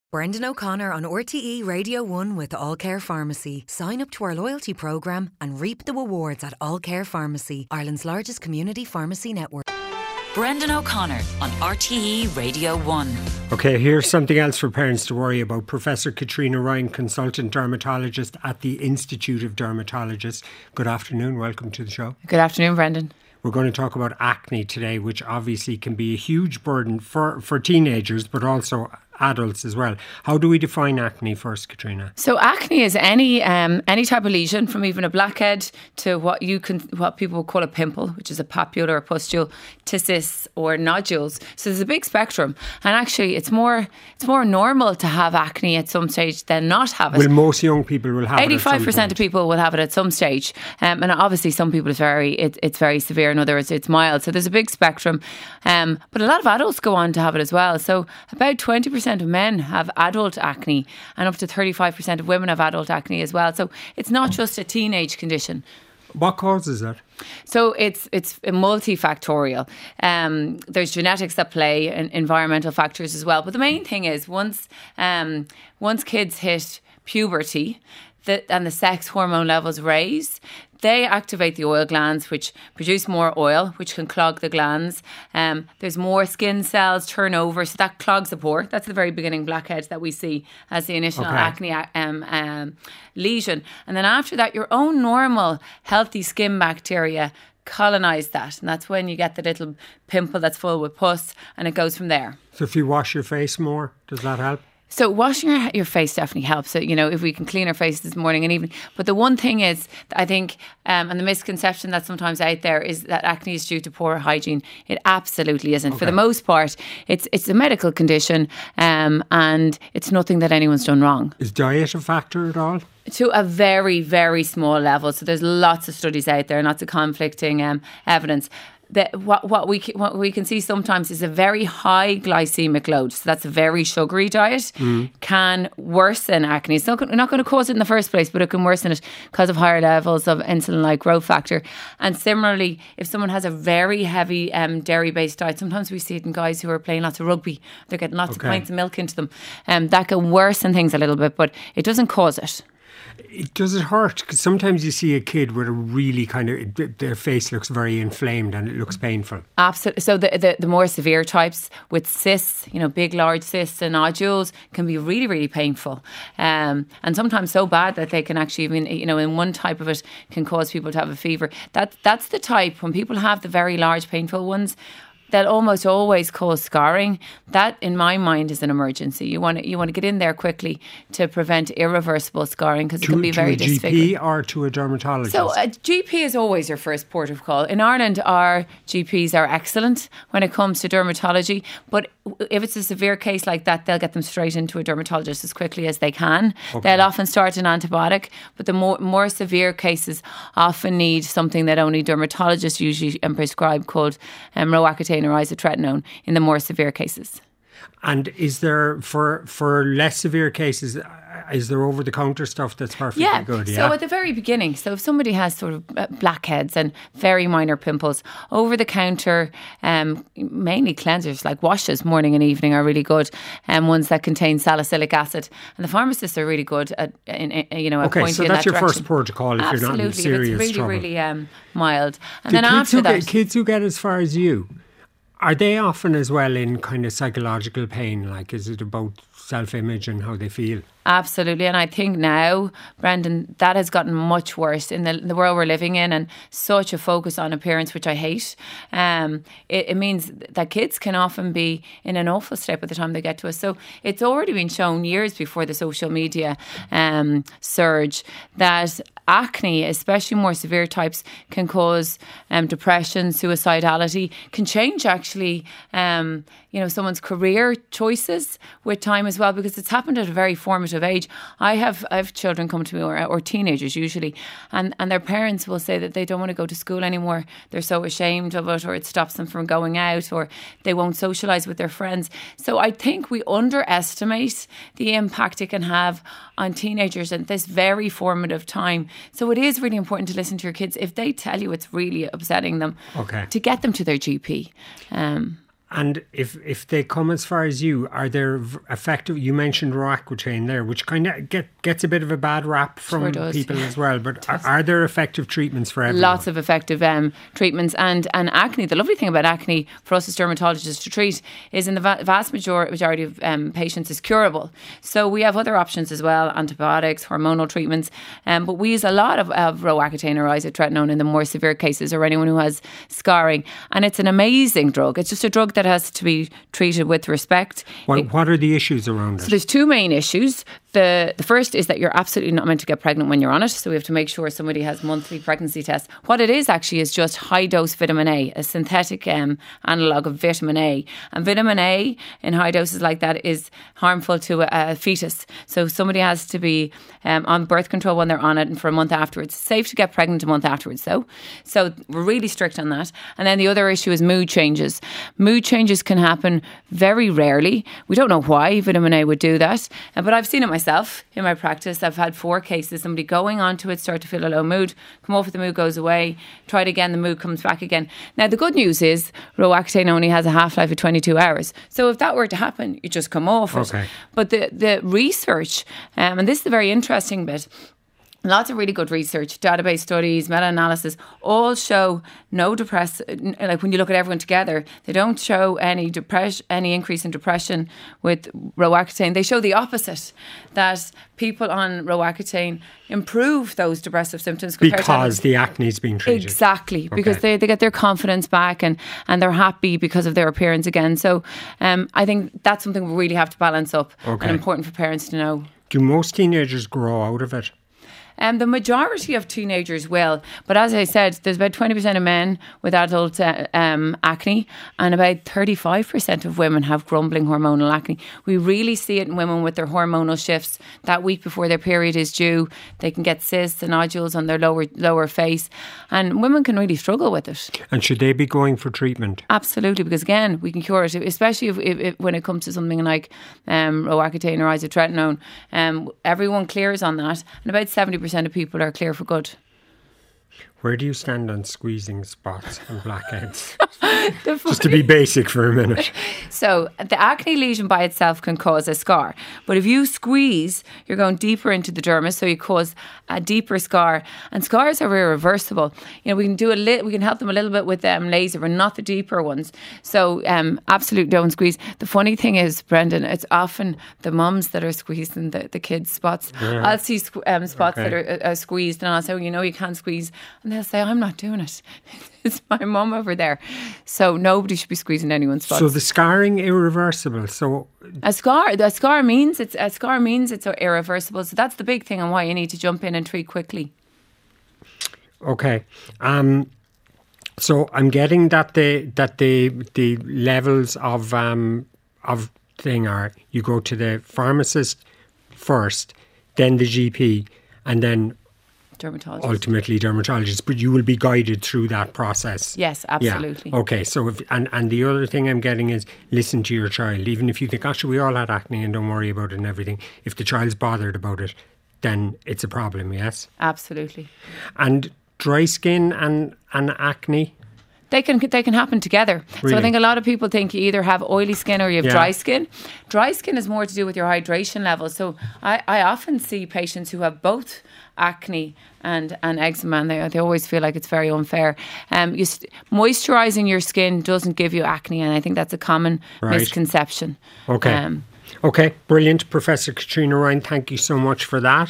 Brendan O'Connor on RTE Radio 1 with All Care Pharmacy. Sign up to our loyalty programme and reap the rewards at All Care Pharmacy, Ireland's largest community pharmacy network. Brendan O'Connor on RTE Radio 1. OK, here's something else for parents to worry about. Professor Katrina Ryan, consultant dermatologist at the Institute of Dermatologists. Good afternoon, welcome to the show. Good afternoon, Brendan. We're going to talk about acne today, which obviously can be a huge burden for teenagers, but also adults as well. How do we define acne first, Katrina? So acne is any type of lesion, from even a blackhead to what people call a pimple, which is a papule or a pustule, to cysts or nodules. So there's a big spectrum, and actually it's more normal to have acne at some stage than not have it. Well, most young people will have 85% of people will have it at some stage, and obviously some people it's very severe, and others it's mild. So there's a big spectrum, but a lot of adults go on to have it as well. So about 20% of men have adult acne, and up to 35% of women have adult acne as well. So it's not just a teenage condition. What causes that? So it's multifactorial. There's genetics that play and environmental factors as well. But the main thing is once kids hit puberty and the sex hormone levels raise, they activate the oil glands, which produce more oil, which can clog the glands. There's more skin cells turnover, so that clogs the pore. That's the very beginning blackhead that we see as the initial acne lesion. And then after that, your own normal healthy skin bacteria colonise that. And that's when you get the little pimple that's full with pus, and it goes from there. So if you wash your face more, does that help? So washing your face definitely helps. So, if we can clean our face this morning and evening. But the one thing is, I think, and the misconception that's sometimes out there is that acne is due to poor hygiene. It absolutely isn't. Okay. For the most part, it's a medical condition, and it's nothing that anyone's done wrong. Is diet a factor at all? To a very, very small level. So there's lots of studies out there and lots of conflicting evidence. What we can see sometimes is a very high glycemic load. So that's a very sugary diet can worsen acne. It's not going to cause it in the first place, but it can worsen it because of higher levels of insulin-like growth factor. And similarly, if someone has a very heavy dairy-based diet, sometimes we see it in guys who are playing lots of rugby. They're getting lots of pints of milk into them. That can worsen things a little bit, but it doesn't cause it. Does it hurt? Because sometimes you see a kid with a really their face looks very inflamed and it looks painful. Absolutely. So the more severe types with cysts, big, large cysts and nodules can be really, really painful. And sometimes so bad that they can actually even, in one type of it can cause people to have a fever. That's the type, when people have the very large painful ones, they'll almost always cause scarring. That, in my mind, is an emergency. You want to get in there quickly to prevent irreversible scarring, because it can be very disfiguring. To a GP or to a dermatologist? So a GP is always your first port of call. In Ireland, our GPs are excellent when it comes to dermatology, but if it's a severe case like that, they'll get them straight into a dermatologist as quickly as they can. Okay. They'll often start an antibiotic, but the more severe cases often need something that only dermatologists usually prescribe, called Roaccutane or isotretinoin in the more severe cases. And is there, for less severe cases, is there over-the-counter stuff that's perfectly good? Yeah. So at the very beginning, so if somebody has sort of blackheads and very minor pimples, over-the-counter, mainly cleansers like washes morning and evening are really good, ones that contain salicylic acid. And the pharmacists are really good at pointing in that direction. Okay, so that's your first protocol if you're not in serious really, trouble. Absolutely, really mild. And then after that... Kids who get as far as you, are they often as well in kind of psychological pain? Like, is it about self-image and how they feel? Absolutely. And I think now, Brendan, that has gotten much worse in the world we're living in, and such a focus on appearance, which I hate. It means that kids can often be in an awful state by the time they get to us. So it's already been shown years before the social media surge that acne, especially more severe types, can cause depression, suicidality, can change actually someone's career choices with time as well, because it's happened at a very formative age. I have children come to me, or teenagers usually, and their parents will say that they don't want to go to school anymore. They're so ashamed of it, or it stops them from going out, or they won't socialise with their friends. So I think we underestimate the impact it can have on teenagers at this very formative time. So it is really important to listen to your kids if they tell you it's really upsetting them, to get them to their GP. And if they come as far as you, are there effective? You mentioned Roaccutane there, which kind of gets a bit of a bad rap from people as well. But are there effective treatments for everyone? Lots of effective treatments, and acne. The lovely thing about acne for us as dermatologists to treat is in the vast majority of patients is curable. So we have other options as well, antibiotics, hormonal treatments. But we use a lot of Roaccutane or isotretinoin in the more severe cases, or anyone who has scarring, and it's an amazing drug. It's just a drug that has to be treated with respect. What are the issues around it? So there's two main issues. The first is that you're absolutely not meant to get pregnant when you're on it. So we have to make sure somebody has monthly pregnancy tests. What it is actually is just high dose vitamin A, a synthetic analogue of vitamin A. And vitamin A in high doses like that is harmful to a fetus. So somebody has to be on birth control when they're on it and for a month afterwards. It's safe to get pregnant a month afterwards though. So we're really strict on that. And then the other issue is mood changes. Mood changes can happen very rarely. We don't know why vitamin A would do that. But I've seen it myself in my practice. I've had 4 cases, somebody going onto it, start to feel a low mood, come off it, the mood goes away, try it again, the mood comes back again. Now the good news is Roaccutane only has a half-life of 22 hours. So if that were to happen, you just come off it. But the research, and this is the very interesting bit, lots of really good research, database studies, meta-analysis, all show no depression. Like when you look at everyone together, they don't show any increase in depression with Roaccutane. They show the opposite, that people on Roaccutane improve those depressive symptoms because the acne is being treated. Exactly, because they get their confidence back and they're happy because of their appearance again. So I think that's something we really have to balance up and important for parents to know. Do most teenagers grow out of it? The majority of teenagers will, but as I said, there's about 20% of men with adult acne, and about 35% of women have grumbling hormonal acne. We really see it in women with their hormonal shifts. That week before their period is due, they can get cysts and nodules on their lower face, and women can really struggle with it. And should they be going for treatment? Absolutely, because again, we can cure it, especially if when it comes to something like Roaccutane or isotretinoin. Everyone clears on that, and about 70% of people are clear for good. Where do you stand on squeezing spots and blackheads? Just to be basic for a minute. So the acne lesion by itself can cause a scar. But if you squeeze, you're going deeper into the dermis, so you cause a deeper scar. And scars are irreversible. You know, we can help them a little bit with laser, but not the deeper ones. So absolutely don't squeeze. The funny thing is, Brendan, it's often the mums that are squeezing the kids' spots. Yeah. I'll see spots that are squeezed, and I'll say, you can't squeeze. And they'll say, I'm not doing it. It's my mum over there. So nobody should be squeezing anyone's spots. So the scarring irreversible. So a scar means it's irreversible. So that's the big thing and why you need to jump in and treat quickly. Okay. So I'm getting that the levels of thing are, you go to the pharmacist first, then the GP, and then ultimately dermatologist, but you will be guided through that process. Yes, absolutely. Yeah. Okay, so and the other thing I'm getting is, listen to your child. Even if you think, we all had acne and don't worry about it and everything, if the child's bothered about it, then it's a problem, yes? Absolutely. And dry skin and acne? They can happen together. Really? So I think a lot of people think you either have oily skin or you have dry skin. Dry skin is more to do with your hydration levels. So I often see patients who have both acne and eczema, and they always feel like it's very unfair. Moisturising your skin doesn't give you acne, and I think that's a common misconception. Okay. Okay, brilliant. Professor Catriona Ryan, thank you so much for that.